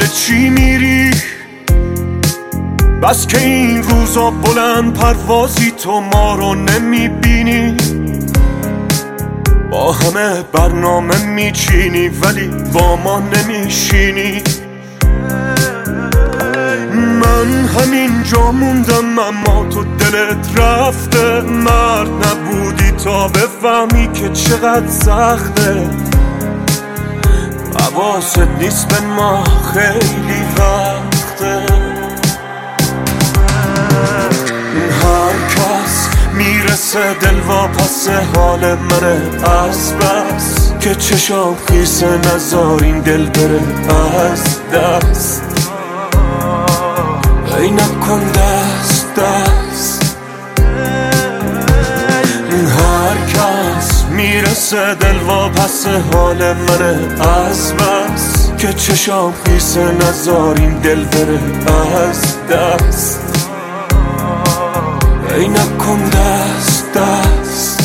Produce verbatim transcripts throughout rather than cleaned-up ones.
دنبال چی میری؟ بس که این روزا بلند پروازی تو ما رو نمیبینی، با همه برنامه میچینی ولی با ما نمیشینی. من همینجا موندم اما تو دلت رفته، مرد نبودی تا بفهمی که چقدر سخته. حواست نیست به ما خیلی وقته. هر کس میرسه دل واپس حال منه از بس که چشام خیسه نزار این دل بره از دست. ای نکن دست دست. هر کس میرسه دل واپس حال منه از بس که چشام خیسه نزار این دل بره از دست. ای نکن دست دست.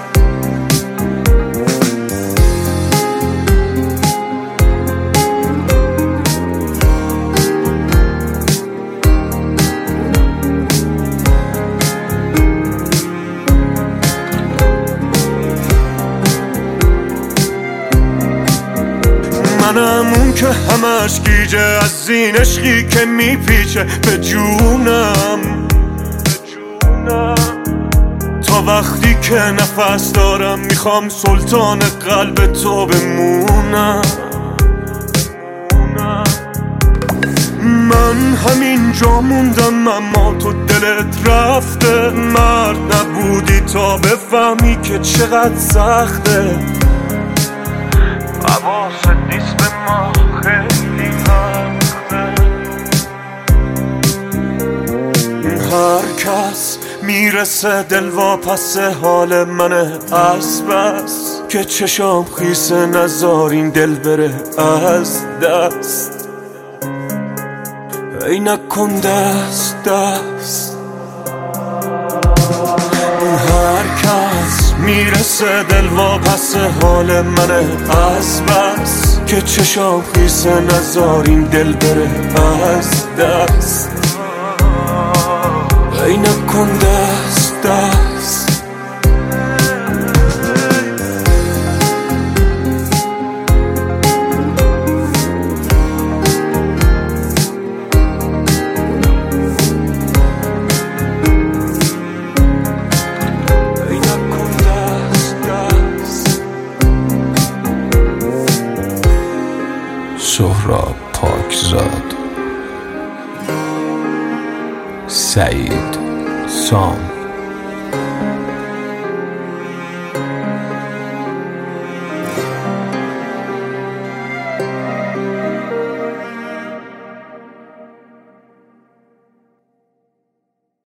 منم اون که همش گیجه از این عشقی که میپیچه به جونم، تا وقتی که نفس دارم میخوام سلطان قلب تو بمونم. من همینجا موندم اما تو دلت رفته، مرد نبودی تا بفهمی که چقدر سخته. حواست نیست به ما خیلی وقته. هر کس میرسه دل واپس حال منه از بس که چشام خیسه نزار این دل بره از دست. ای نکن دست دست. هر کس میرسه دل واپس حال منه از بس که چشام خیسه نزار این دل بره از دست. ای نکن دست دست. سهراب پاکزاد، سعید سام.